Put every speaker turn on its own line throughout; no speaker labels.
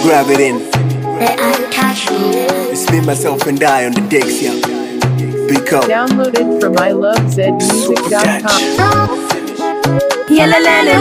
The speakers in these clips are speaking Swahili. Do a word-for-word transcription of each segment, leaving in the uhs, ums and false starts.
grab it in.
The Untouchable.
It's me, myself, and I on the decks, yeah. Pico.
Downloaded from I love zed music dot com.
Yeah,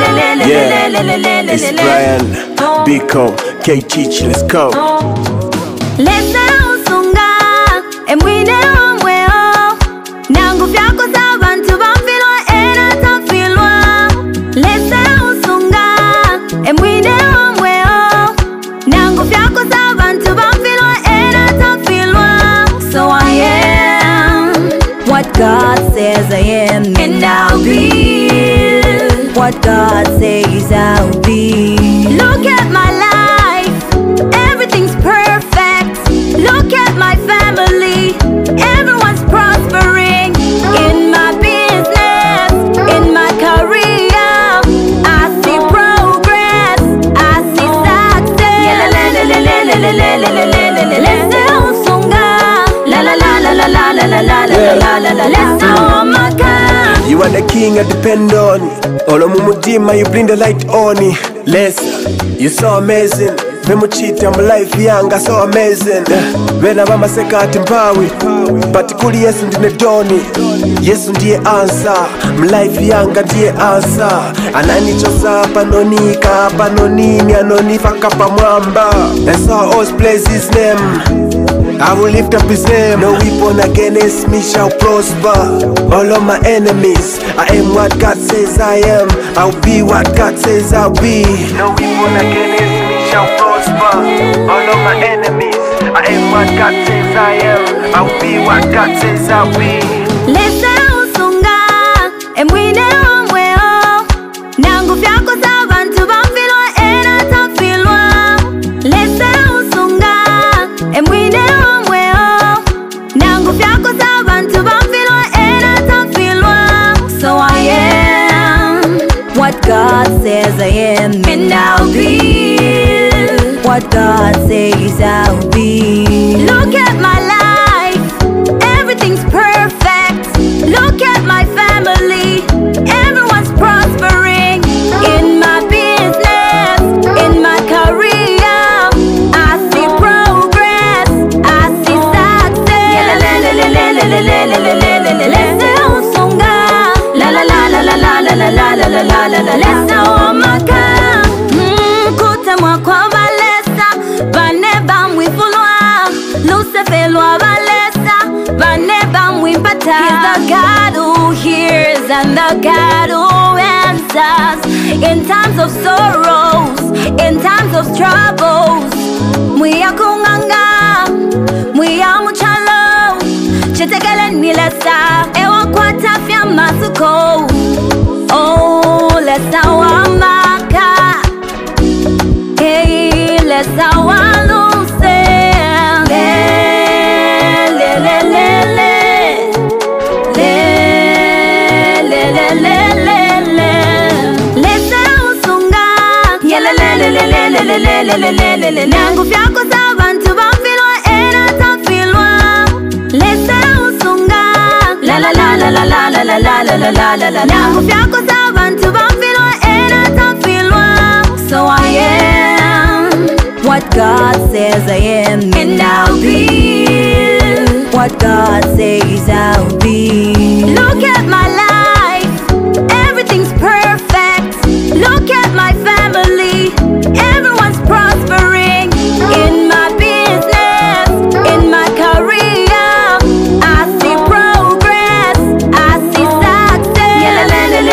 it's Brian, Pico, K Teach, let's go.
Lesa usunga, emwine omweo. Nangu vyako za bantu bamfilwa ena tafilwa. Lesa usunga, emwine omweo. Nangu vyako za bantu bamfilwa ena tafilwa. So I am what God says I am, and I'll be what God says I'll be. Look at my life, everything's perfect. Look at my family, everyone's prospering. In my business, in my career, I see progress, I see success. Let's la la la la la la la la la la la la. Let's oh my God.
You are the king I depend on. Olo mumudima, you bring the light on. Lesa, you're so amazing. Memuchita my life yanga so amazing. Vena mama sekati mpawi, patikuli yesu ndine doni. Yesu ndiye answer, my life yanga ndiye answer. Ananichosa panonika, panonini anonifaka pa mwamba. That's how I always praise his name. I will lift up his name. No weapon against me shall prosper. All of my enemies, I am what God says I am. I'll be what God says I'll be. No weapon against me shall prosper. All of my enemies, I am what God says I am. I'll be what God says I'll be.
Lesa usunga, emwine omweo. Nangu vyako za bantu bamfilwa ena tafilwa. Lesa usunga, emwine omweo. Nangu vyako za bantu bamfilwa ena tafilwa. So I am what God says I am, and I'll be what God says I'll be. Look at my life, everything's perfect. Look at my family, everyone's prospering. In my business, in my career, I see progress, I see success. Let's usunga, la la la la la la la la la la la la la. Let's oh my God. Kutemwa kwa balesa, baneba mwifulwa. Lucifer balesa, baneba mwipata. He's the God who hears and the God who answers. In times of sorrows, in times of troubles, mwiya kunganga, mwiya muchalo. Chetegele nilesa, ewa kwa tafya masuko. Oh, lesa wamaka. Hey, lesa waluse. Le, le, le, le, le. Le, le, le, le, le, le. Lesa usunga. Yeah, le, le, le, le, le, le, le, le, le, le, le. Nangu vyako za bantu bamfilwa ena tafilwa. Lesa usunga. La la la la la la la la la la la la la. Nangu vyako za bantu bamfilwa ena tafilwa. So I am what God says I am, and I'll be what God says I'll be. Look at my life, everything's perfect. Look at my family, everyone's prospering. In my business, in my career, I see progress, I see success.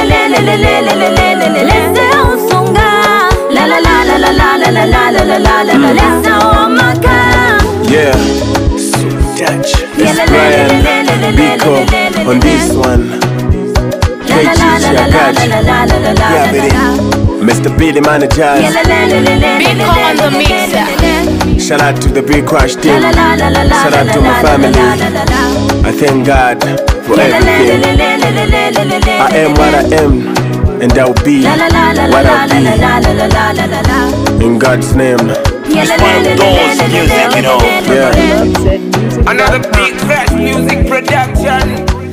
Let's usunga, la la la la la la la la la la la la. Let's oh my God.
Yeah, so Dutch. It's Brian, Pico on this one. K Teach, I got you. Grab it in. Mister Billy Manager.
Pico on the mixer.
Shout out to the Big Crash team. Shout out to my family. I thank God for everything. I am what I am, and I'll be what I'll be. In God's name.
It's one of those music, you know.
Yeah.
I love zed music dot com.
Another big fresh music production.